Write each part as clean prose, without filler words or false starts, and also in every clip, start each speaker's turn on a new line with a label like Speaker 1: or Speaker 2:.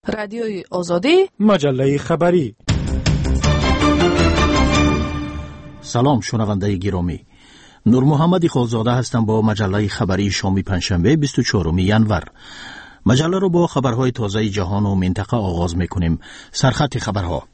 Speaker 1: رادیوی آزادی،
Speaker 2: مجله خبری.
Speaker 3: سلام شنونده گرامی، نور محمد خالزاده هستم با مجله خبری شام پنجشنبه 24 ینور. مجله رو با خبرهای تازه جهان و منطقه آغاز میکنیم. سرخط خبرها: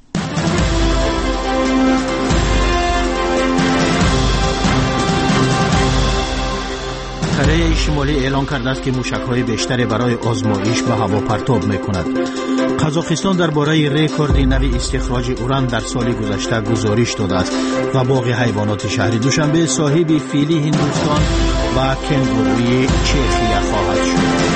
Speaker 3: کره شمالی اعلان کرده است که موشک‌های بیشتری برای آزمایش به هوا پرتاب می‌کند. قزاقستان درباره رکورد نوی استخراج اوران در سال گذشته گزارش داده است و باغ حیوانات شهر دوشنبه صاحب فیلی هندوستان و کنگوروی چخیه خواهد شد.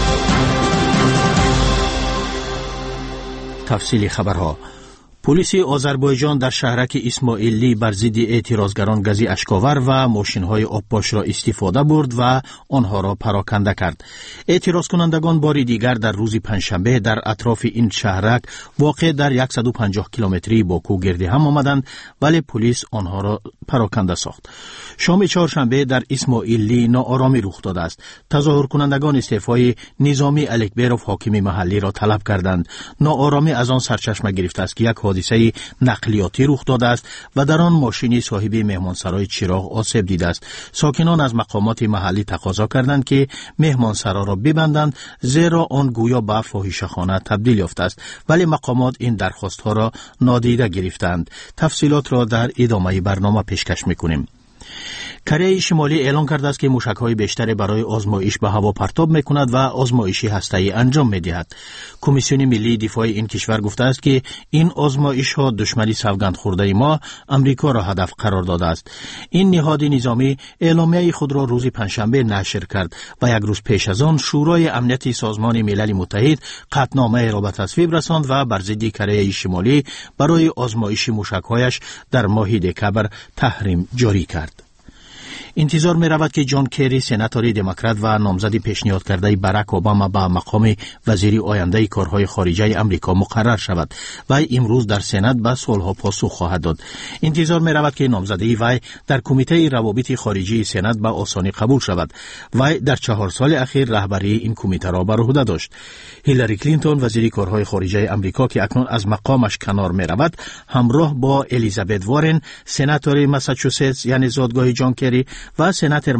Speaker 3: تفصیل خبرها: پلیس آذربایجان در شهرک اسماعیلی بر ضد اعتراضگران گازی اشکاور و ماشین‌های آبپاش را استفاده برد و آنها را پراکنده کرد. اعتراض کنندگان بار دیگر در روز پنجشنبه در اطراف این شهرک واقع در 150 کیلومتری باکو گرد هم آمدند، ولی پلیس آنها را پراکنده ساخت. شام چهارشنبه در اسماعیلی ناآرامی رخ داده است. تظاهر کنندگان استعفای نظامی الکبرف حاکم محلی را طلب کردند. ناآرامی از آن سرچشمه گرفته است که یک حادثه نقلیاتی رخ داده است و در آن ماشینی صاحب مهمانسرای چراغ آسیب دیده است. ساکنان از مقامات محلی تقاضا کردند که مهمانسرا را ببندند، زیرا آن گویا به فاحشه‌خانه تبدیل یافته است، ولی مقامات این درخواست‌ها را نادیده گرفتند. تفصیلات را در ادامه برنامه پیشکش می‌کنیم. کره شمالی اعلان کرده است که موشک‌های بیشتری برای آزمایش به هوا پرتاب می‌کند و آزمایشی هسته‌ای انجام می‌دهد. کمیسیون ملی دفاع این کشور گفته است که این آزمایش‌ها دشمنی سوگند خورده ما امریکا را هدف قرار داده است. این نهاد نظامی اعلامیه خود را روز پنجشنبه نشر کرد و یک روز پیش از آن شورای امنیت سازمان ملل متحد قطعنامه را به تصویب رساند و بر ضد کره شمالی برای آزمایش موشک‌هایش در ماه دکمبر تحریم جاری کرد. انتظار می رود که جان کری سناتور دموکرات و نامزد پیشنهاد کرده براک اوباما به مقام وزیر آینده کارهای خارجه امریکا مقرر شود و امروز در سنات به سوالها پاسخ خواهد داد. انتظار می رود که نامزدی وی در کمیته روابط خارجی سنات به آسانی قبول شود. وی در 4 سال اخیر رهبری این کمیته را بر عهده داشت. هیلاری کلینتون وزیر کارهای خارجه امریکا که اکنون از مقامش کنار می رود، همراه با الیزابت وارن سناتور ماساچوستس یعنی زادگاه جان کری و سناتور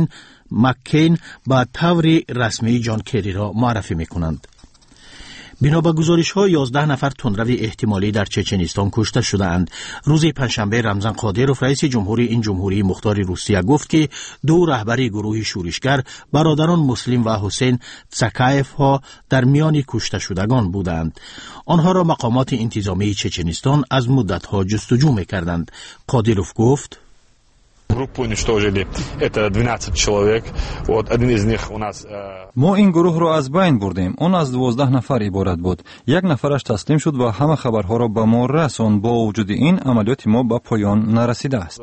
Speaker 3: مککین با طور رسمی جان کری را معرفی می‌کنند. بنا به گزارش‌ها 11 نفر تندرو احتمالی در چچنستان کشته شده‌اند. روز پنجشنبه رمضان قادروف رئیس جمهوری این جمهوری مختار روسیه گفت که 2 رهبری گروه شورشگر برادران مسلم و حسین تساکایف ها در میان کشته شدگان بودند. آنها را مقامات انتظامی چچنستان از مدت‌ها جستجو می‌کردند. قادروف گفت:
Speaker 4: ما این گروه را از بین بردیم. اون از 12 نفر عبارت بود. 1 نفرش تسلیم شد و همه خبرها را به ما رساند. با وجود این عملیات ما به پایان نرسیده است.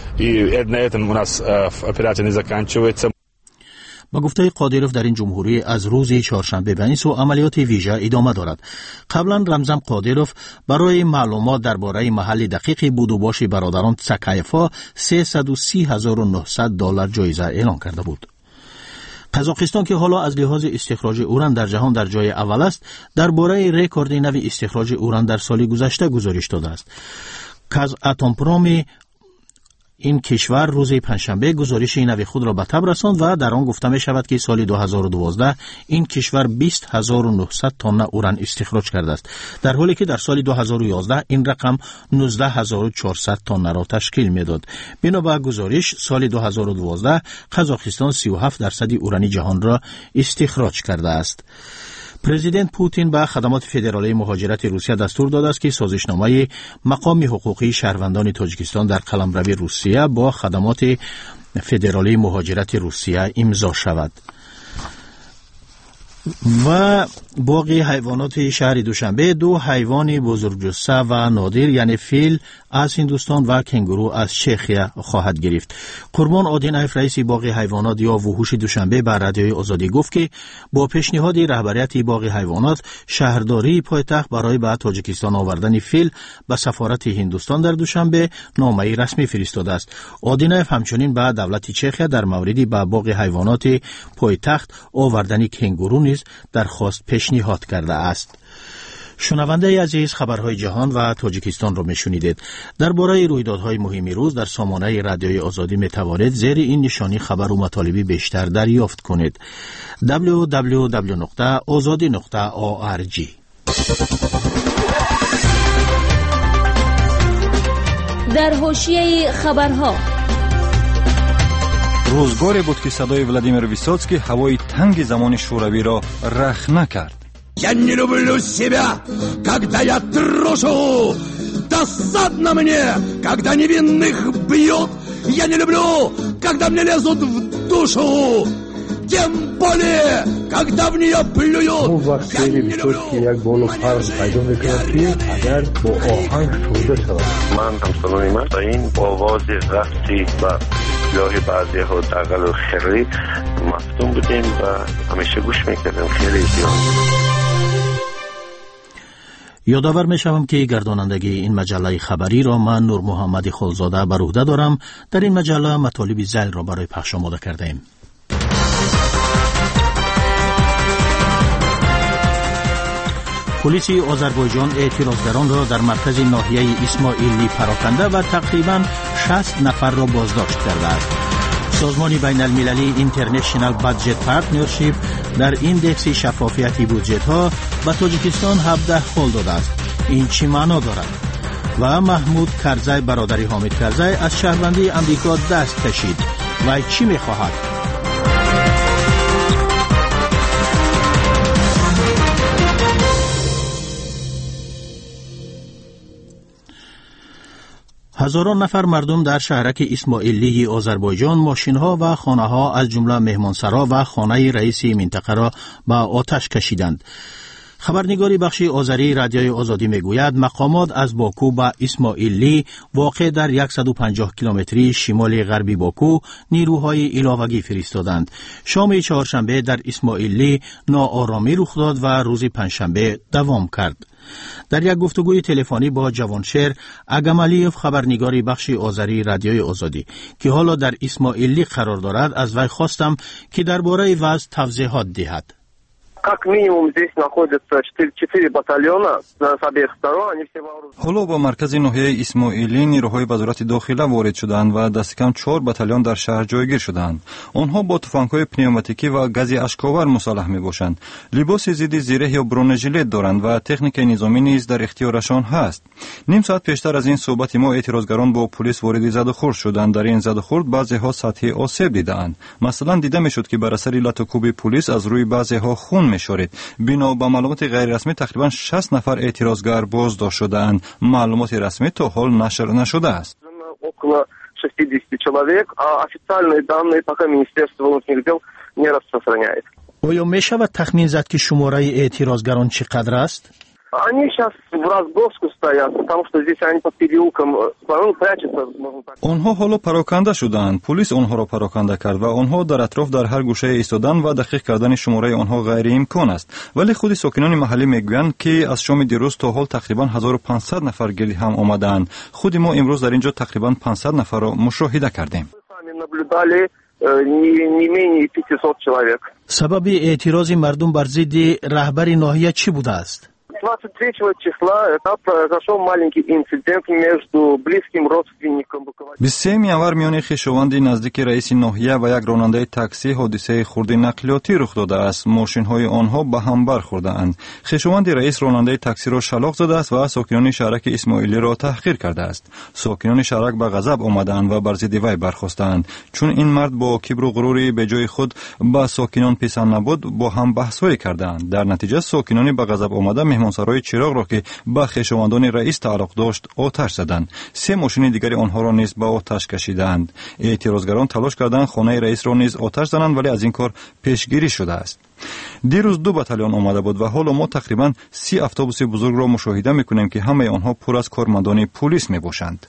Speaker 3: با گفته قادروف در این جمهوری از روز چهارشنبه به این سو عملیات ویژه ادامه دارد. قبلا رمزان قادروف برای معلومات درباره محل دقیق بود و باش برادران تساکایف‌ها $330,900 جایزه اعلان کرده بود. قزاقستان که حالا از لحاظ استخراج اوران در جهان در جای اول است، درباره رکورد نوی استخراج اوران در سال گذشته گزارش داده است. کازاتومپروم این کشور روز پنجشنبه گزارش نوی خود را به تب رساند و در آن گفته می شود که سال 2012 این کشور 20,900 تن اوران استخراج کرده است، در حالی که در سال 2011 این رقم 19,400 تن را تشکیل می داد. بنا به گزارش سال 2012 قزاقستان 37% اورانی جهان را استخراج کرده است. پرزیدنت پوتین به خدمات فدرالی مهاجرت روسیه دستور داده است که سازشنامه مقام حقوقی شهروندان تاجیکستان در قلمرو روسیه با خدمات فدرالی مهاجرت روسیه امضا شود. و باغ حیوانات شهر دوشنبه 2 حیوان بزرگجثه و نادر یعنی فیل از هندوستان و کنگورو از چخیه خواهد گرفت. قربان آدینایف رئیس باغ حیوانات یا وحوش دوشنبه به رادیوی آزادی گفت که با پیشنهاد رهبریت باغ حیوانات شهرداری پایتخت برای به تاجیکستان آوردن فیل به سفارت هندوستان در دوشنبه نامه رسمی فرستاده است. آدینایف همچنین به دولت چخیه در موردی به باغ حیوانات پایتخت آوردن کنگورو نیز درخواست پیشنهاد کرده است. شنونده عزیز، خبرهای جهان و تاجیکستان را میشنیدید. درباره رویدادهای مهم روز در سامانه رادیوی آزادی می توانید زیر این نشانی خبر و مطالب بیشتر دریافت کنید. www.azadi.org.
Speaker 1: در حاشیه خبرها،
Speaker 4: روزگاری بود که صدای ولادیمیر ویسوتسکی هوای تنگ زمان شوروی را رخنه کرد.
Speaker 2: Я не люблю себя, когда я трушу. Досадно мне, когда невинных бьют. Я не люблю, когда мне лезут в душу. Тем более, когда в нее плюют.
Speaker 5: اون وقت خیلی ویسوتسکی یک بال و پر پیدا میکند که اگر با آهنگ سوده شود.
Speaker 6: من همسالان من با این با آواز رقصی و گاهی بعضی ها دقل و خری مفتون بودیم و همیشه گوش میکردیم. خیلی زیاد.
Speaker 3: یادآور میشوم که گردانندگی این مجله خبری را من نور محمد خلزاده بر عهده دارم. در این مجله مطالب ذیل را برای پخش آماده کردیم. پلیس آذربایجان اعتراضگران را در مرکز ناحیه اسماعیلی پراکنده و تقریباً 60 نفر را بازداشت کرده است. سازمان بین المللی اینترنشنال بادجت پارتنرشیپ در ایندکس شفافیت بودجت ها به تاجیکستان 17 خل داده است. این چی معنا دارد؟ و محمود کرزی برادری حامد کرزی از شهروندی امریکا دست کشید و چی می‌خواهد؟ هزاران نفر مردم در شهرک اسماعیلی آذربایجان ماشین‌ها و خانه‌ها از جمله مهمانسرا و خانه رئیس منطقه را به آتش کشیدند. خبرنگاری بخش آذری رادیوی آزادی میگوید مقامات از باکو به اسماعیلی واقع در 150 کیلومتری شمال غربی باکو نیروهای علاوگی فرستادند. شام چهارشنبه در اسماعیلی ناآرامی رخ داد و روز پنجشنبه دوام کرد. در یک گفتگوی تلفنی با جوانشهر اگمالیف خبرنگاری بخش آذری رادیوی آزادی که حالا در اسماعیلی قرار دارد از وی خواستم که درباره وضع توضیحات دهد.
Speaker 6: Как минимум здесь находятся 4 батальона с обеих сторон, они все вооружены.
Speaker 4: حالا با مرکز ناحیه اسماعیلی نیروهای وزارت داخله وارد شدند و دست کم 4 بتالون در شهر جایگیر شدند. آنها با تفنگ‌های پنیوماتیکی و گاز اشک‌آور مسلح می‌باشند. لباس ضد زیره یا برونژیلت دارند و تکنیک نظامی نیز در اختیارشان هست. نیم ساعت پیشتر از این صحبت ما اعتراضگران با پلیس وارد زدوخورد شدند. در این زدوخورد بعضی‌ها سطح آسیب دیدند. مثلا دیده می‌شد که بر اثر لاتوکوب پلیس از روی بعضی‌ها خون می‌شورید. بنا به معلومات غیر رسمی تقریبا 60 نفر اعتراضگر بازداشت شدند. معلومات رسمی تا حال نشر نشده است.
Speaker 6: Около 60 человек, а официальные данные пока Министерство внутренних дел не распространяет.
Speaker 3: آیا می‌شود تخمین زد که شماره اعتراضگران چقدر است؟
Speaker 6: Они сейчас в Разгоску стоят, потому что здесь они под переулком прячутся.
Speaker 4: آنها حالا پراکنده شدند. پلیس آنها را پراکنده کرد و آنها در اطراف در هر گوشه ایستادن و دقیق کردن شماره آنها غیر امکان است. ولی خود ساکنان محلی میگویند که از شام دیروز تا حال تقریبا 1500 نفر گرد هم آمدند. خود ما امروز در اینجا تقریبا 500 نفر را مشاهده کردیم.
Speaker 3: سبب اعتراض مردم بر ضد رهبر ناحیه چی بوده است؟
Speaker 6: 23 числа произошел маленький инцидент между близким родственником.
Speaker 4: 23 январ میان خویشاوند نزدیک رئیس ناحیه و یک راننده تاکسی حادثه خرد نقلیاتی رخ داده است. ماشین‌های آنها به هم برخورده‌اند. خویشاوند رئیس راننده تاکسی را شلاق زده است و ساکنان شهرک اسماعیلی را تحقیر کرده است. ساکنان شهرک به غضب آمدند و بر ضد وی برخاستند. چون این مرد با کبر و غروری به جای خود با ساکنان پسند نبود، با هم بحث‌های کردند. در نتیجه ساکنان به غضب آمده مهمانسرای چراغ را که به خویشاوندان رئیس تعلق داشت آتش زدند. 3 ماشین دیگر آنها را نیز به آتش کشیدند. اعتراضگران تلاش کردند خانه رئیس را نیز آتش زنند، ولی از این کار پیشگیری شده است. دیروز 2 بتالون آمده بود و حالا ما تقریبا 30 اتوبوس بزرگ را مشاهده می‌کنیم که همه آنها پر از کارمندان پلیس میباشند.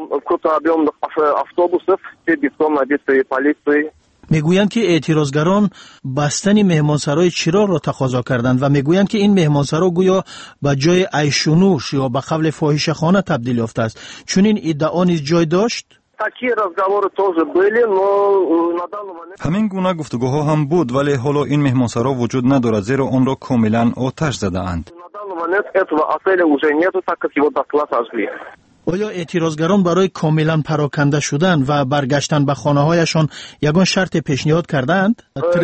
Speaker 3: میگویند که اعتراضگران بستن مهمانسرای چراغ را تقاضا کردند و میگویند که این مهمانسرا گویا به جای عیش و نوش یا به قبل فاحشه‌خانه تبدیل یافته است. چون این ادعا نیز جای داشت.
Speaker 4: ҳамин гуна гуфтугӯҳо ҳам буд, вале ҳоло ин меҳмонсаро вуҷуд надорад, зеро онро комилан оташ задаанд.
Speaker 3: оё эътирозгарон барои комилан пароканда шудан ва баргаштан ба хонаҳояшон ягон шарте пешниҳод кардаанд?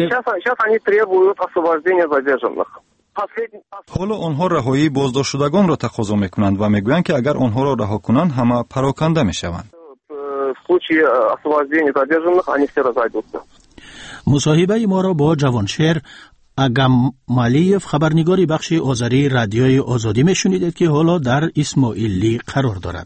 Speaker 4: ҳоло онҳо раҳоии боздоштшудагонро тақозо мекунанд ва мегӯянд, ки агар онҳоро раҳо кунанд, ҳама пароканда мешаванд.
Speaker 3: мусоҳибаи моро бо ҷавоншер агамалиев, хабарнигори бахши озарии радиои озодӣ мешунидед, ки ҳоло дар исмоиллӣ қарор дорад.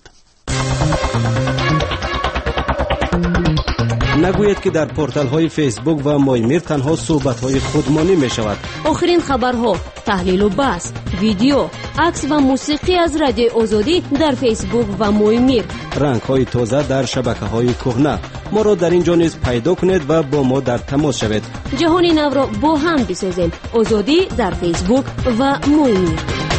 Speaker 7: нагӯед, ки дар порталҳои фейсбук ва Моймир танҳо суҳбатҳои худмонӣ мешавад.
Speaker 1: охирин хабарҳо, таҳлилу баҳс, видео, акс ва мусиқӣ аз радиои озодӣ дар фейсбук ва Моймир.
Speaker 7: рангҳои тоза дар шабакаҳои кӯҳна. моро дар ин ҷо низ пайдо кунед ва бо мо дар тамос шавед.
Speaker 1: ҷаҳони навро бо ҳам бисозем. озодӣ дар фейсбук ва Моймир.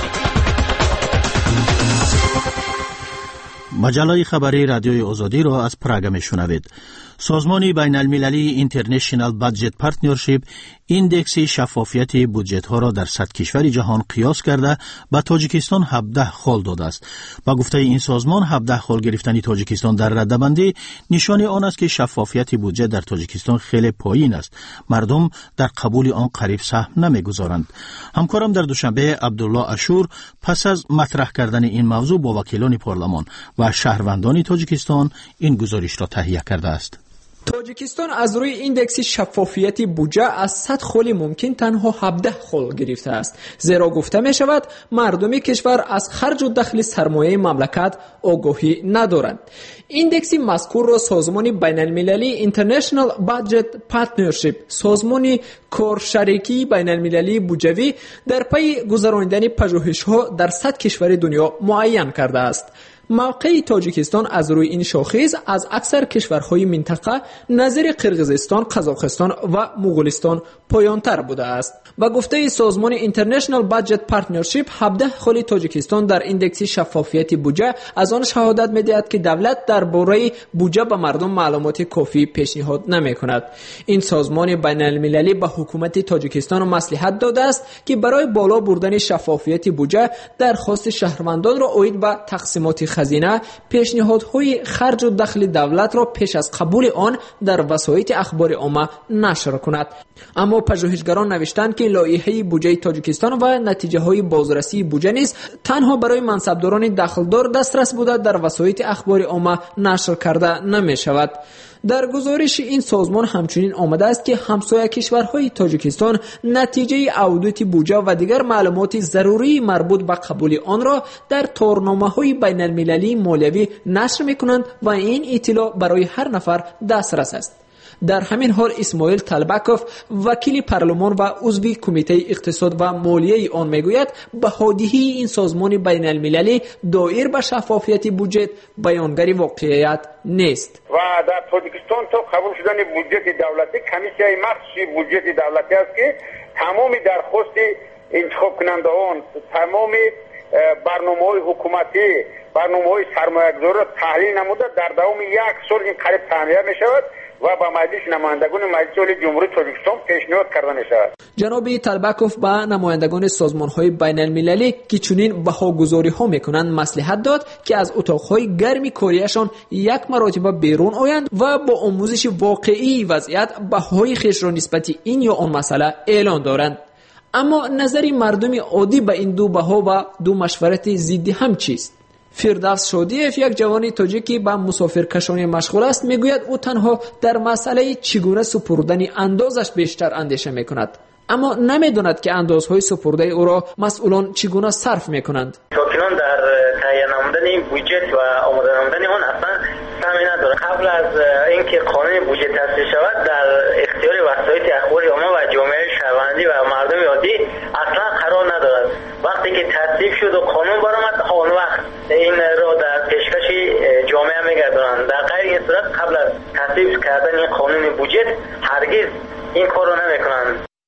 Speaker 3: маҷаллаи хабарии радиои озодиро аз Прага мешунавед. созмони байналмилалии International Budget Partnership индекси шаффофияти буҷетҳоро дар 100 кишвари ҷаҳон қиёс карда ба Тоҷикистон 17 хол додааст. ба гуфтаи ин созмон 17 хол гирифтани Тоҷикистон дар раддабандӣ нишони он аст, ки шаффофияти буҷет дар Тоҷикистон хеле поин аст. мардум дар қабули он қариб саҳм намегузоранд. ҳамкорам дар душанбе Абдулло Ашур пас аз матраҳ кардани ин мавзӯъ бо вакилони парлумон ва шаҳрвандони Тоҷикистон ин гузоришро таҳия кардааст.
Speaker 8: тоҷикистон аз рӯи индекси шаффофияти буҷа аз 100 холи мумкин танҳо 17 хол гирифтааст. зеро гуфта мешавад, мардуми кишвар аз харҷу дахли сармояи мамлакат огоҳӣ надоранд. индекси мазкурро созмони байналмилалии International Budget Partnership, созмони коршарикии байналмилалии буҷавӣ, дар пайи гузарондани пажӯҳишҳо дар 100 кишвари дунё муайян кардааст. мавқеи Тоҷикистон аз рӯи ин шохис аз аксар кишварҳои минтақа назири Қирғизистон, Қазоқистон ва Муғулистон поёнтар будааст. ба гуфтаи созмони International Budget Partnership, 17 холи Тоҷикистон дар индекси шаффофияти буҷа аз он шаҳодат медиҳад, ки давлат дар бораи буҷа ба мардум маълумоти кофӣ пешниҳод намекунад. ин созмони байналмилалӣ ба ҳукумати Тоҷикистон маслиҳат додааст, ки барои боло бурдани шаффофияти буҷа дархости шаҳрвандонро оид ба тақсимоти хазина, пешниҳодҳои харҷу дахли давлатро пеш аз қабули он дар васоити ахбори омма нашр кунад. аммо пажӯҳишгарон навиштанд, ки лоиҳаи буҷаи Тоҷикистон ва натиҷаҳои бозрасии буҷа низ танҳо барои мансабдорони дахлдор дастрас буда дар васоити ахбори омма нашр карда намешавад. дар гузориши ин созмон ҳамчунин омадааст, ки ҳамсоя кишварҳои Тоҷикистон натиҷаи аудити буҷа ва дигар маълумоти зарурии марбут ба қабули онро дар торномаҳои байналмилалии молиявӣ нашр мекунанд ва ин иттилоъ барои ҳар нафар дастрас аст. дар ҳамин ҳол Исмоил Талбаков, вакили парлумон ва узви кумитаи иқтисод ва молияи он мегӯяд, баҳодиҳии ин созмони байналмилалӣ доир ба шаффофияти буҷет баёнгари воқеият нест.
Speaker 9: ва дар Тоҷикистон то қабул шудани буҷети давлатӣ комиссияи махсуси буҷети давлатӣ аст, ки тамоми дархости интихобкунандаон, тамоми барномаҳои ҳукуматӣ, барномаҳои сармоягузориро таҳлил намуда дар давоми 1 сол ин қариб таъмия мешавад ва ба маҷлиси намояндагони маҷлиси олии ҷумҳурии Тоҷикистон пешниҳод карда мешавад.
Speaker 8: ҷаноби Талбаков ба намояндагони созмонҳои байналмилалӣ, ки чунин баҳогузориҳо мекунанд, маслиҳат дод, ки аз утоқҳои гарми корияшон 1 маротиба берун оянд ва бо омӯзиши воқеии вазъият баҳои хешро нисбати ин ё он масъала эълон доранд. аммо назари мардуми оддӣ ба ин ду баҳо ва ду машварати зидди ҳам чист? фирдавс Шодиев, як ҷавони тоҷики ба мусофиркашонӣ машғул аст, мегӯяд ӯ танҳо дар масъалаи чӣ гуна супурдани андозаш бештар андеша мекунад. аммо намедонад, ки андозҳои супурдаи ӯро масъулон чӣ гуна сарф мекунанд.
Speaker 10: сокинон дар таҳия намудани буҷет ва омода намудани он аслан сами надорад. қабл аз ин ки қонуни буҷет tasdiq шавад, дар ихтиёри васоити ахбори омма ва ҷомеаи шаҳрвандӣ ва мардуми оддӣ аслан қарор надорад. вақте ки tasdiq шуд ва қонун баромад, он вақт инро дар пешкаши ҷомеа мегардонанд. дар ғайри ин сурат қабл аз tasdiq кардани қонуни буҷет ҳаргиз ин корро намекунанд.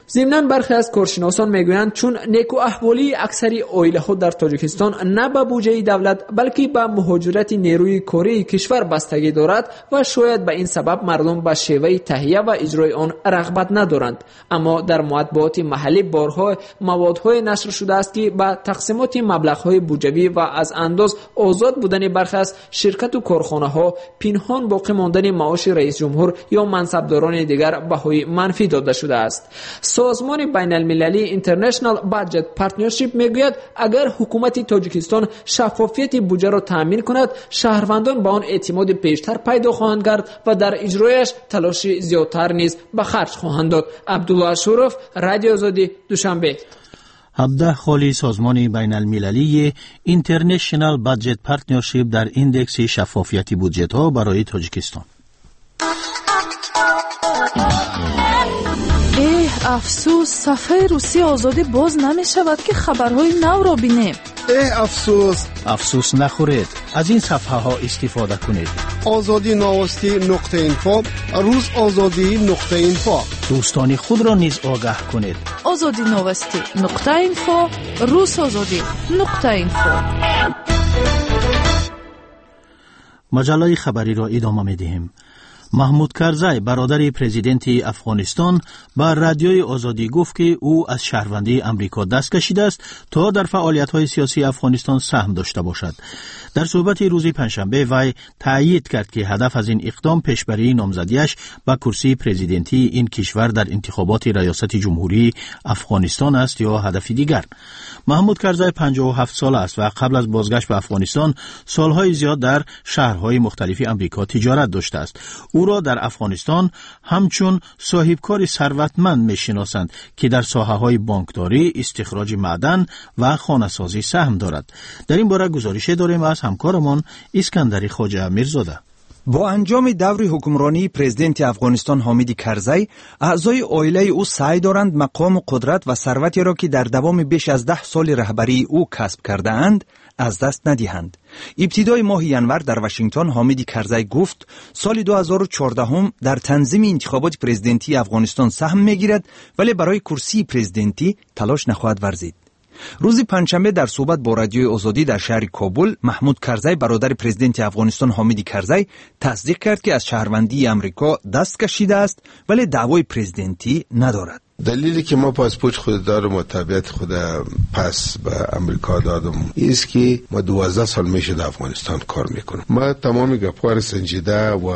Speaker 8: ضمناً برخی از کارشناسان میگویند چون نیکو احوالی اکثری عائله‌ها در تاجیکستان نه به بودجه دولت بلکه به مهاجرت نیروی کاری کشور بستگی دارد و شاید به این سبب مردم به شیوه تهیه و اجرای آن رغبت ندارند. اما در مطبوعات محلی بارها موادهای نشر شده است که به تقسیمات مبلغ‌های بودجوی و از انداز آزاد بودن برخی از شرکت و کارخانه‌ها پنهان باقی ماندن معاش رئیس جمهور یا منصبداران دیگر بهای منفی داده شده است. سازمان بین المللی International Budget Partnership میگوید اگر حکومت تاجیکستان شفافیت بودجه را تامین کند شهروندان به آن اعتماد بیشتر پیدا خواهند کرد و در اجرایش تلاش زیادتر نیز به خرج خواهند داد. عبدالله شورف، رادیو آزادی، دوشنبه.
Speaker 3: 17 خالی سازمان بین المللی International Budget Partnership در ایندکس شفافیت بودجه ها برای تاجیکستان.
Speaker 11: افسوس صفحه روسی آزادی باز نمی شود که خبرهای نو را بینیم.
Speaker 3: افسوس نخورید، از این صفحه ها استفاده کنید.
Speaker 12: آزادی نواستی نقطه اینفو، روز آزادی نقطه اینفو.
Speaker 3: دوستان خود را نیز آگاه کنید.
Speaker 11: آزادی نواستی نقطه اینفو، روز آزادی نقطه اینفو.
Speaker 3: مجله خبری را ادامه می دهیم. محمود کرزی برادر پرزیدنت افغانستان با رادیوی آزادی گفت که او از شهروندی امریکا دست کشیده است تا در فعالیت‌های سیاسی افغانستان سهم داشته باشد. در صحبت روز پنجشنبه وی تأیید کرد که هدف از این اقدام پیشبری نامزدیش به کرسی پرزیدنتی این کشور در انتخابات ریاست جمهوری افغانستان است یا هدفی دیگر. محمود کرزی 57 سال است و قبل از بازگشت به افغانستان سالهای زیاد در شهرهای مختلف امریکا تجارت داشته است. او را در افغانستان همچون صاحبکار ثروتمند می‌شناسند که در ساحه‌های بانکداری، استخراج معدن و خانه‌سازی سهم دارد. در این باره گزارش داریم از همکارمان اسکندر خواجه میرزاده.
Speaker 13: با انجام دور حکمرانی پرزیدنت افغانستان حامد کرزی، اعضای عائله او سعی دارند مقام و قدرت و ثروتی را که در دوام بیش از 10 سال رهبری او کسب کرده اند از دست ندهند. ابتدای ماه ینور در واشنگتن حامد کرزی گفت سال 2014 در تنظیم انتخابات پرزیدنتی افغانستان سهم میگیرد ولی برای کرسی پرزیدنتی تلاش نخواهد ورزید. روز پنجشنبه در صحبت با رادیوی آزادی در شهر کابل، محمود کرزی برادر پرزیدنت افغانستان حامد کرزی تصدیق کرد که از شهروندی امریکا دست کشیده است ولی دعوای پرزیدنتی ندارد.
Speaker 14: دلیلی که ما پاسپورت خود دارم و تابعیت خود پس به امریکا دادم است که ما 12 سال میشه در افغانستان کار میکنم. ما تمام گپ‌ها سنجیده و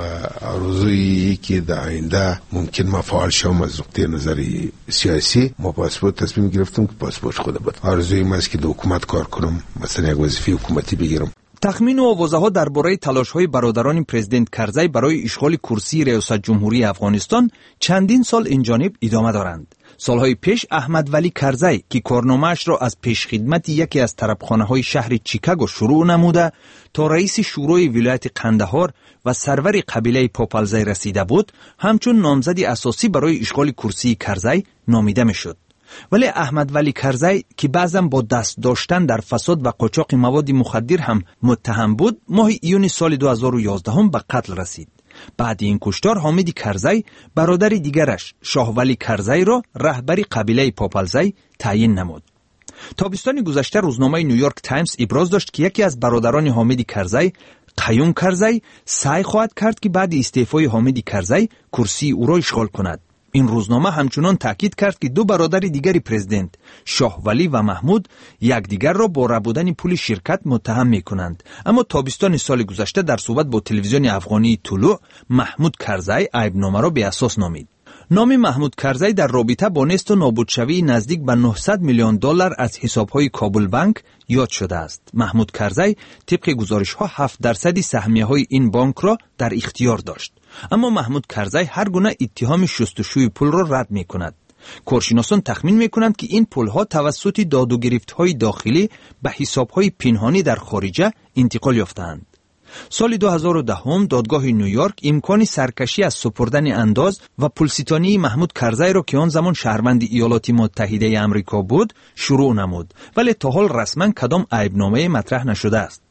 Speaker 14: آرزویی که در آینده ممکن ما فعال شوم از نقطه نظر سیاسی، ما پاسپورت تصمیم گرفتم که پاسپورت خود بود. آرزوی ما است که در حکومت کار کنم، مثلا یک وظیفه حکومتی بگیرم.
Speaker 13: تخمین و آوازه‌ها درباره تلاش‌های برادران پرزیدنت کرزی برای اشغال کرسی ریاست جمهوری افغانستان چندین سال این جانب ادامه دارند. سالهای پیش احمد ولی کرزی که کارنامه‌اش را از پیشخدمت یکی از طربخانه‌های شهر چیکاگو شروع نموده تا رئیس شورای ولایت قندهار و سرور قبیله پاپلزی رسیده بود، همچون نامزد اساسی برای اشغال کرسی کرزی نامیده می‌شد. ولی احمد ولی کرزی که بعضا با دست داشتن در فساد و قاچاق مواد مخدر هم متهم بود، ماه ایون سال 2011 به قتل رسید. بعد این کشتار حامد کرزی برادر دیگرش شاه ولی کرزی را رهبری قبیله پاپلزی تعیین نمود. تابستان گذشته روزنامه نیویورک تایمز ابراز داشت که یکی از برادران حامد کرزی، قیوم کرزی، سعی خواهد کرد که بعد استعفای حامد کرزی کرسی او را اشغال کند. این روزنامه همچنان تاکید کرد که دو برادر دیگری پرزیدنت، شاه ولی و محمود، یکدیگر را با ربودن پول شرکت متهم می‌کنند. اما تابستان سال گذشته در صحبت با تلویزیون افغانی طلوع، محمود کرزی عیبنامه را به اساس نامید. نام محمود کرزی در رابطه با نست و نابودشوی نزدیک به 900 میلیون دلار از حساب‌های کابل بانک یاد شده است. محمود کرزی طبق گزارش‌ها 7% سهمیه‌های این بانک را در اختیار داشت. اما محمود کرزی هر گونه اتهام شستشوی پول را رد می‌کند. کارشناسان تخمین می‌کنند که این پول‌ها توسط داد و گرفت‌های داخلی به حساب‌های پنهانی در خارجه انتقال یافتند. سال 2010 دادگاه نیویورک امکان سرکشی از سپردن انداز و پولستانی محمود کرزی را که آن زمان شهروند ایالات متحده آمریکا بود شروع نمود، ولی تا حال رسما کدام عیبنامه مطرح نشده است.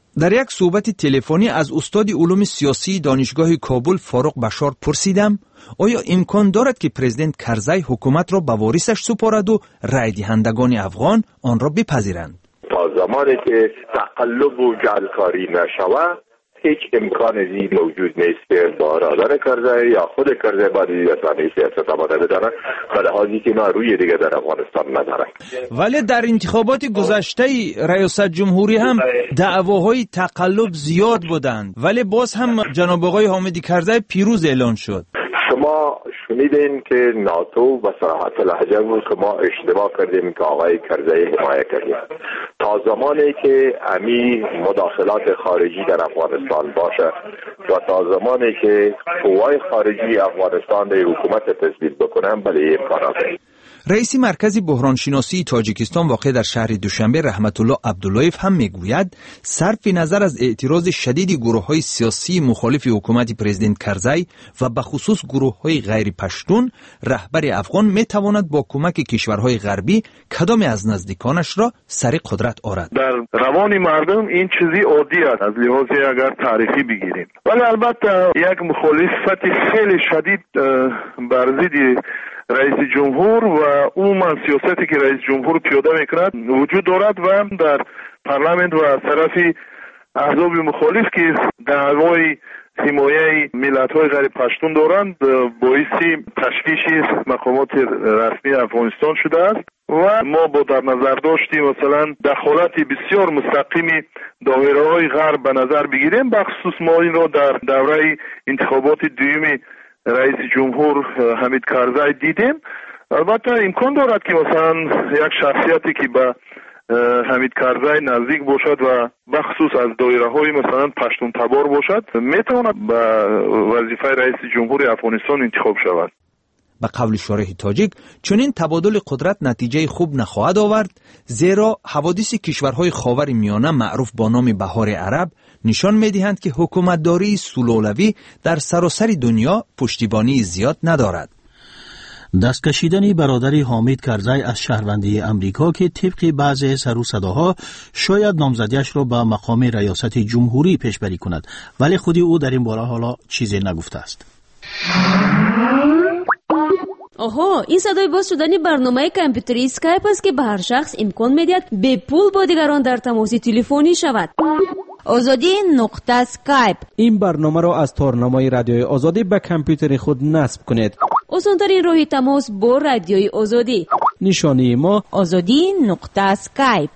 Speaker 13: در یک صحبت تلفنی از استاد علوم سیاسی دانشگاه کابل فاروق بشار پرسیدم آیا امکان دارد که پرزیدنت کرزی حکومت را به وارثش سپارد و رای دهندگان افغان آن را بپذیرند؟
Speaker 15: تا زمانی که تقلب و جعلکاری نشود هیچ امکان ازی موجود نیست که برادر کرزی یا خود کرزی باید از سیاست آماده بدانند به لحاظی که روی دیگه در افغانستان ندارد.
Speaker 13: ولی در انتخابات گذشته ریاست جمهوری هم دعواهای تقلب زیاد بودند ولی باز هم جناب آقای حامد کرزی پیروز اعلان شد.
Speaker 15: شما شنیدین که ناتو به صراحت لهجه بود که ما اشتباه کردیم که آقای کرزی حمایت کردیم. تا زمانی که امی مداخلات خارجی در افغانستان باشه و تا زمانی که قوای خارجی افغانستان در حکومت تثبیت بکنن بله امکانات.
Speaker 13: رئیس مرکز بحرانشناسی تاجیکستان واقع در شهر دوشنبه رحمت الله عبداللهیف هم میگوید صرف نظر از اعتراض شدید گروه‌های سیاسی مخالف حکومت پرزیدنت کرزی و به خصوص گروه‌های غیر پشتون رهبر افغان میتواند با کمک کشورهای غربی کدام از نزدیکانش را سر قدرت آورد.
Speaker 16: در روان مردم این چیزی عادی است از لحاظ اگر تاریخی بگیریم ولی البته یک مخالفت خیلی شدید بر ضد رئیس جمهور و عموما سیاستی که رئیس جمهور پیاده میکند وجود دارد و در پارلمانت و از طرف احزاب مخالف که دعوای حمایه ملت‌های غیر پشتون دارند باعث تشویش مقامات رسمی افغانستان شده است و ما با در نظر داشتیم مثلا دخالت بسیار مستقیم دایره‌های غرب به نظر بگیریم بخصوص ما این را در دوره انتخابات دوم رئیس جمهور حامد کرزی دیدیم. البته امکان دارد که مثلا یک شخصیتی که به حامد کرزی نزدیک باشد و بخصوص از دایره‌های مثلا پشتون تبار باشد میتواند به وظیفه رئیس جمهور افغانستان انتخاب شود.
Speaker 13: به قول شارح تاجیک چنین تبادل قدرت نتیجه خوب نخواهد آورد زیرا حوادث کشورهای خاور میانه معروف با نام بهار عرب نشان می‌دهند که حکومتداری سلولوی در سراسر دنیا پشتیبانی زیاد ندارد.
Speaker 3: دست کشیدن برادر حامد کرزی از شهروندی امریکا که طبق بعضی سر و صداها شاید نامزدیش را به مقام ریاست جمهوری پیشبری کند ولی خودی او در این باره حالا چیزی نگفته است.
Speaker 1: آها این صدای باز شدنی برنامه کامپیوتری اسکایپ است که به هر شخص امکان می‌دهد به پول با دیگران در تماس تلفنی شود. آزادی نقطه اسکایپ.
Speaker 7: این برنامه را از تارنمای رادیوی آزادی به کامپیوتر خود نصب کنید.
Speaker 1: آسان‌ترین راه تماس با رادیوی آزادی.
Speaker 7: نشانی ما
Speaker 1: آزادی نقطه اسکایپ.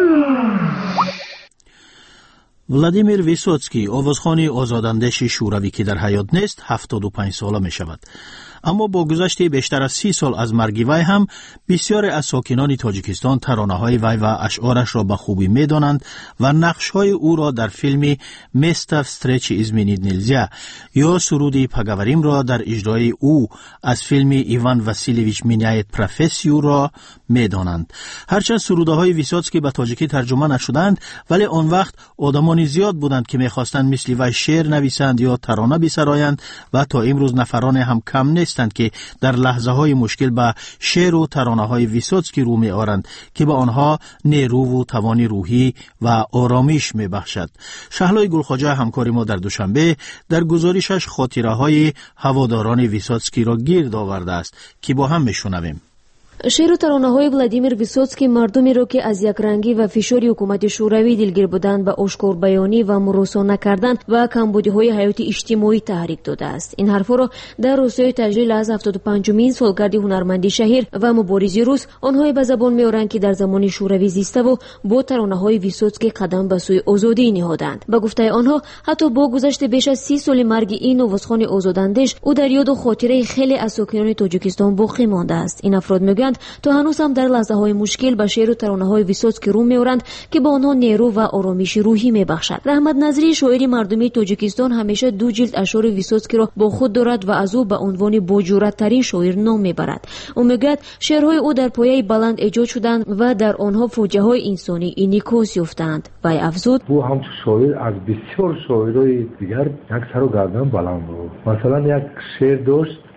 Speaker 3: ولادیمیر ویسوتسکی آوازخوان آزاداندیش شوروی که در حیات نیست 75 ساله می شود. اما با گذشت بیشتر از 30 سال از مرگ وی هم بسیاری از ساکنان تاجیکستان ترانه‌های وی و اشعارش را به خوبی می‌دانند و نقش‌های او را در فیلم میستر استرچ ازمینید نیلزیا یا سرودی پگاوریم را در اجرای او از فیلم ایوان واسیلیویچ مینیایت پروفسیو را می‌دانند. هرچند سرودهای ویسوتسکی به تاجیکی ترجمه نشدند ولی آن وقت آدمان زیاد بودند که می‌خواستند مثل وی شعر نویسند یا ترانه بسرایند و تا امروز نفران هم کم نیستند که در لحظه های مشکل به شعر و ترانه های ویسوتسکی رو می آورند که به آنها نیرو و توانی روحی و آرامش می بخشد. شهلای گلخواجه همکار ما در دوشنبه در گزارشش خاطره های هواداران ویسوتسکی را گرد آورده است که با هم می شنویم.
Speaker 1: شعر و ترانه‌های ولادیمیر ویسوتسکی مردمی را که از یک رنگی و فشار حکومت شوروی دلگیر بودند به آشکار بیانی و مراسا نکردن و کمبودی‌های حیاتی اجتماعی تحریک داده است. این حرفا را در روزهای تجلیل از 75مین سالگرد هنرمندی شهیر و مبارزی روس آنها به زبان می‌آورند که در زمان شوروی زیسته و با ترانه‌های ویسوتسکی قدم به سوی آزادی نهادند. به گفته آنها حتی با گذشت بیش از 30 سال مرگ این آوازخوان آزاداندیش او در یاد و خاطره خیلی از ساکنان تاجیکستان باقی مانده است. این افراد میگویند تا هنوز هم در لحظه‌های مشکل به شعر و ترانه‌های ویسوتسکی رو می‌آورند که با آنها نیرو و آرامش روحی می‌بخشد. رحمت نظری شاعر مردمی تاجیکستان همیشه 2 جلد اشعار ویسوتسکی را با خود دارد و از او به عنوان باجرأت‌ترین شاعر نام می‌برد. او میگوید شعرهای او در پایه بلند ایجاد شدند و در آنها فوجه‌های انسانی انعکاس یافتند. وی افزود
Speaker 5: او هم شاعر از بسیار شاعرای دیگر یک سر و گردن بلند بود. مثلا یک شعر داشت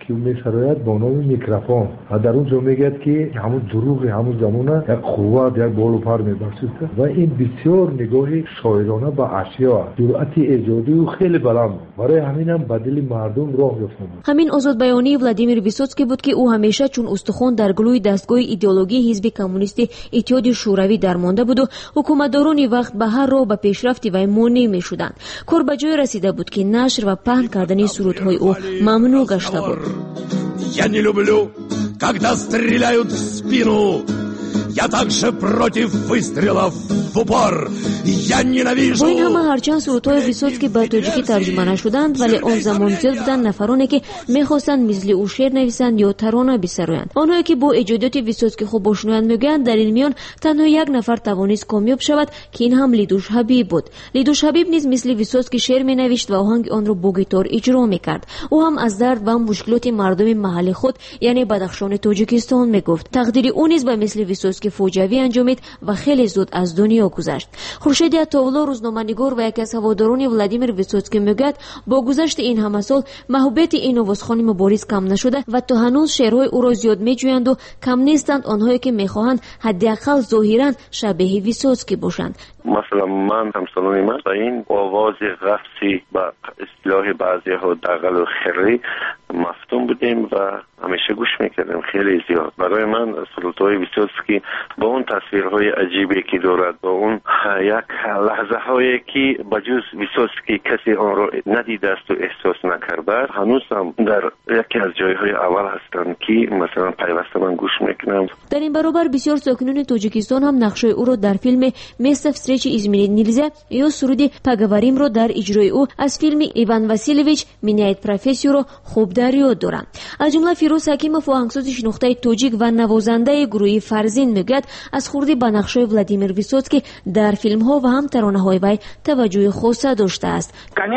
Speaker 5: که می‌سراید با نام میکروفون و در اونجا میگه که همون دروغ همون زمانه یک قوت یک بالو پر میبخشیده و این بسیار نگاه شاعرانه با اشیا جرأت ایجادی و خیلی بلند برای همین هم بدل مردم راه یافتند.
Speaker 1: همین آزاد بیانی ولادیمیر ویسوتسکی بود که او همیشه چون استخوان در گلوی دستگاه ایدئولوژی حزب کمونیست اتحاد شوروی درمانده بود و حکومتداران وقت به هر راه به پیشرفت وی مانع میشدند. کار به جای رسیده بود که نشر و پهن کردن سرودهای او ممنوع گشته بود.
Speaker 2: Я не люблю, когда стреляют в спину. Я также против выстрелов в упор. Я ненавижу.
Speaker 1: با این همه هرچند سرودهای ویسوتسکی به تاجیکی ترجمه نشدند ولی آن زمان زیاد بودند نفرانی که میخواستند مثل او شعر نویسند یا ترانه بسرویند. آنهایی که با ایجادات ویسوتسکی خوب آشنایند میگویند در این میان تنها یک نفر توانست کامیاب شود که این هم لیدوش حبیب بود. لیدوش حبیب نیز مثل ویسوتسکی شعر مینوشت و آهنگ آن را با گیتار اجرا میکرد. او هم از درد و مشکلات مردم محلی خود یعنی بدخشان تاجیکستان میگفت. تقدیر او نیز به مثل ویسوتسکی فوجوی انجامید و خیلی زود از دنیا گذشت. خورشید عطاالله روزنامه‌نگار و یکی از هواداران ولادیمیر ویسوتسکی میگوید با گذشت این همه سال محبوبیت این آوازخوان مبارز کم نشده و تا هنوز شعرهای او را زیاد میجویند و کم نیستند آنهایی که میخواهند حداقل ظاهرا شبیه ویسوتسکی باشند.
Speaker 6: مثلا من همسالان من با این آواز غفصی با اصطلاح بعضی‌ها دغل و خری مفتون بودیم و همیشه گوش میکردیم خیلی زیاد. برای من سرودهای ویسوتسکی با اون تصویرهای عجیبی که دارد با اون یک لحظه هایی که بجز ویسوتسکی کسی آن را ندیده است و احساس نکرده هنوز هم در یکی از جایهای اول هستند که مثلا پیوسته من گوش میکنم.
Speaker 1: در این برابر بسیار ساکنان تاجیکستان هم نقشه او را در فیلم میست встречи изменить нельзя یا سرود پگواریم را در اجرای او از فیلم ایوان واسیلیویچ меняет профессию را خوب در یاد دارند. از جمله فیروز حکیمов آهنگساز شناخته تاجیک و نوازنده گروه فرزین میگوید از خوردی به نقشه ولادیمیر ویسوتسکی در فیلم ها و هم ترانه های وی توجه خاص داشته است.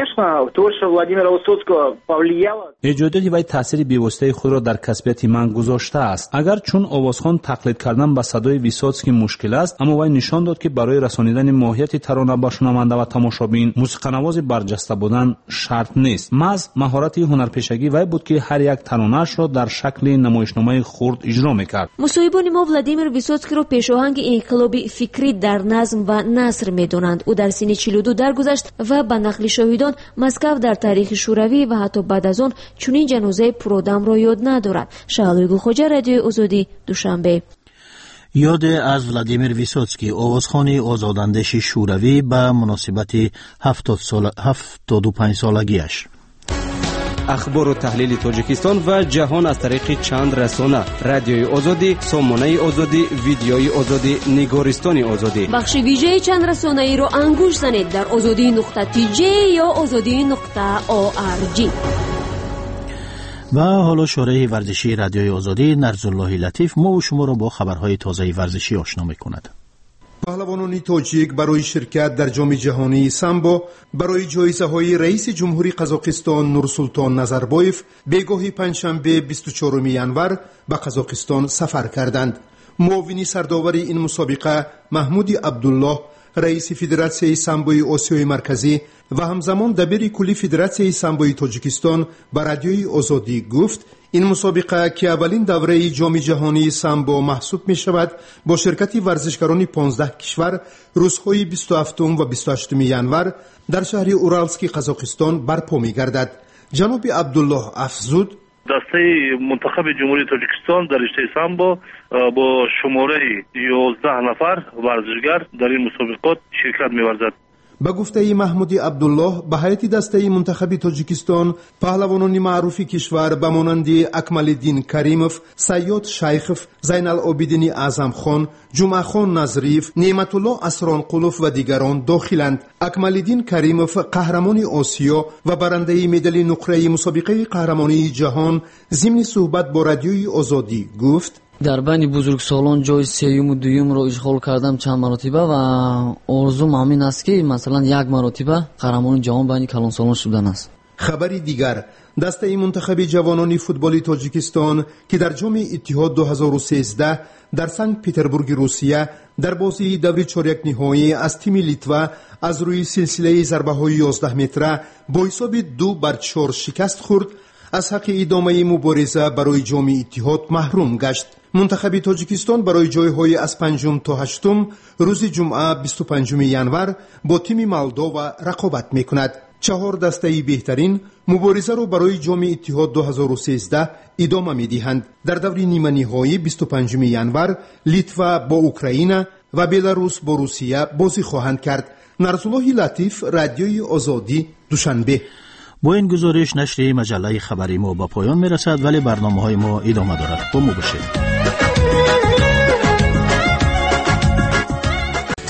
Speaker 17: ایجادات وی تاثیر بی‌واسطه خود را در کسبیت من گذاشته است. اگر چون آوازخوان تقلید کردن به صدای ویسوتسکی مشکل است اما وی نشان داد که برای رسانیدن ماهیت ترانه به شنونده و تماشابین موسیقی‌نواز برجسته بودن شرط نیست. محض مهارت هنرپیشگی وی بود که هر یک ترانه‌اش را در شکل نمایشنامه خرد اجرا می‌کرد.
Speaker 1: مصاحبان ما ولادیمیر ویسوتسکی را پیشاهنگ انقلابی فکری در نظم و نثر می‌دانند. او در سن 42 درگذشت و به نقل شاهدان مسکو در تاریخ شوروی و حتی بعد از آن چنین جنازه پرآدم را یاد ندارد. شهلوی گلخوجه، رادیو آزادی، دوشنبه.
Speaker 3: یاد از ولادیمیر ویسوتسکی آوازخوان آزاداندیش شوروی به مناسبت 75 سالگیش.
Speaker 7: اخبار و تحلیل تاجیکستان و جهان از طریق چند رسانه: رادیوی آزادی، سامانه آزادی، ویدیوی آزادی، نگارستان آزادی.
Speaker 1: بخش ویژه چند رسانه ای را انگوش زنید در azadi.tj یا azadi.org.
Speaker 3: و حالا شورای ورزشی رادیوی آزادی نرزالله لطیف ما و شما را با خبرهای تازه ورزشی آشنا می‌کند.
Speaker 18: پهلوانان تاجیک برای شرکت در جام جهانی سامبو برای جایزه‌های رئیس جمهوری قزاقستان نورسولطان نظربایف بگاهی پنجشنبه 24 ینور به قزاقستان سفر کردند. معاون سرداور این مسابقه محمود عبدالله رئیس فدراسیون سامبوی آسیای مرکزی و همزمان دبیر کلی فدراسیون سامبوی تاجیکستان به رادیوی آزادی گفت این مسابقه که اولین دوره جام جهانی سامبو محسوب می شود با شرکت ورزشکاران 15 کشور روزهای 27 و 28 ینور در شهر اورالسک قزاقستان برپا می گردد. جناب عبدالله افزود
Speaker 16: دسته منتخب جمهوری تاجیکستان در رشته سامبو با شماره 11 نفر ورزشگر در این مسابقات شرکت می‌ورزد.
Speaker 18: با گفته محمود عبدالله به هیئت دسته منتخب تاجیکستان پهلوانان معروف کشور به مانند اکمالالدین کریموف، سیاد شیخوف، زین العابدین اعظم خان، جمعه خان نظریف، نعمت الله اسرانقلوف و دیگران داخلند. اکمالالدین کریموف قهرمان آسیا و برنده مدال نقره مسابقه قهرمانی جهان ضمن صحبت با رادیوی آزادی گفت
Speaker 19: در بین بزرگسالان جای سوم و دوم را اشغال کردم چند مرتبه و آرزوم همین است که مثلا یک مرتبه قهرمان جهان بین کلانسالان شدن است.
Speaker 18: خبری دیگر: دسته منتخب جوانان فوتبال تاجیکستان که در جام اتحاد 2013 در سنت پترزبورگ روسیه در بازی دور چهارک نهایی از تیم لیتوا از روی سلسله ضربه‌های 11 متره با حساب 2-4 شکست خورد، از حق ادامه مبارزه برای جام اتحاد محروم گشت. منتخب تاجیکستان برای جایهای از 5 تا 8 روز جمعه 25 ینور با تیم مولداوا رقابت میکند. 4 دسته بهترین مبارزه را برای جام اتحاد 2013 ادامه میدهند. در دور نیمه نهایی 25 ینور لیتوا با اوکراین و بلاروس با روسیه بازی خواهند کرد. نرسالله لطیف، رادیوی آزادی، دوشنبه.
Speaker 3: با این گزارش نشر مجله خبری ما به پایان میرسد، ولی برنامه‌های ما ادامه دارد. با ما باشید.